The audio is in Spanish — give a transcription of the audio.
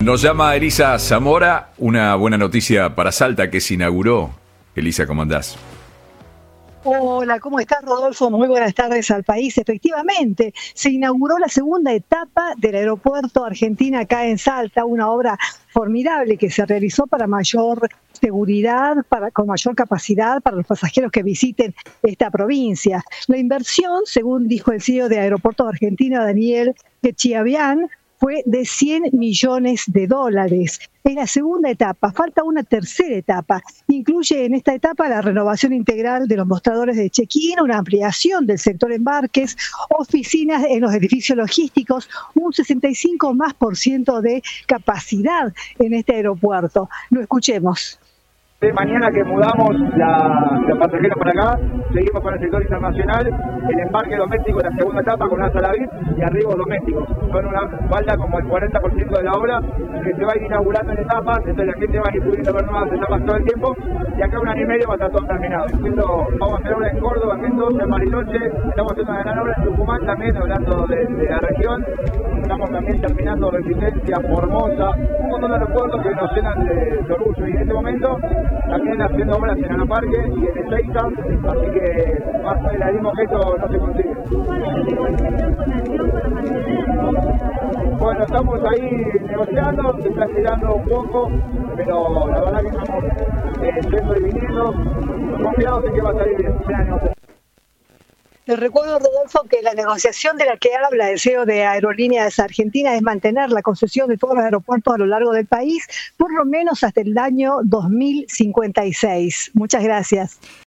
Nos llama Elisa Zamora, una buena noticia para Salta que se inauguró. Elisa, ¿cómo andás? Hola, ¿cómo estás, Rodolfo? Muy buenas tardes al país. Efectivamente, se inauguró la segunda etapa del aeropuerto Argentina acá en Salta, una obra formidable que se realizó para mayor seguridad, con mayor capacidad para los pasajeros que visiten esta provincia. La inversión, según dijo el CEO de Aeropuertos Argentina, Daniel Gechiabian, fue de $100 millones. Es la segunda etapa, falta una tercera etapa. Incluye en esta etapa la renovación integral de los mostradores de check-in, una ampliación del sector embarques, oficinas en los edificios logísticos, un 65% de capacidad en este aeropuerto. Lo escuchemos. Mañana que mudamos los pasajeros para acá, seguimos con el sector internacional, el embarque doméstico en la segunda etapa con una sala VIP y arribos domésticos. Son falta como el 40% de la obra que se va a ir inaugurando en etapas, entonces la gente va a ir pudiendo ver nuevas etapas todo el tiempo y acá un año y medio va a estar todo terminado. Vamos a hacer obra en Córdoba, en Mendoza, en Bariloche, estamos haciendo una gran obra en Tucumán también, hablando de la región, estamos también terminando Resistencia, Formosa, un montón de aeropuertos que nos llenan de orgullo y en este momento también haciendo obras en Aeroparque y en Ezeiza, así que más el mismo gesto no se consigue. Bueno, estamos ahí negociando, se está estirando un poco, pero la verdad que estamos yendo y viniendo, confiados en que va a salir bien este año. Les recuerdo, Rodolfo, que la negociación de la que habla el CEO de Aerolíneas Argentinas es mantener la concesión de todos los aeropuertos a lo largo del país, por lo menos hasta el año 2056. Muchas gracias.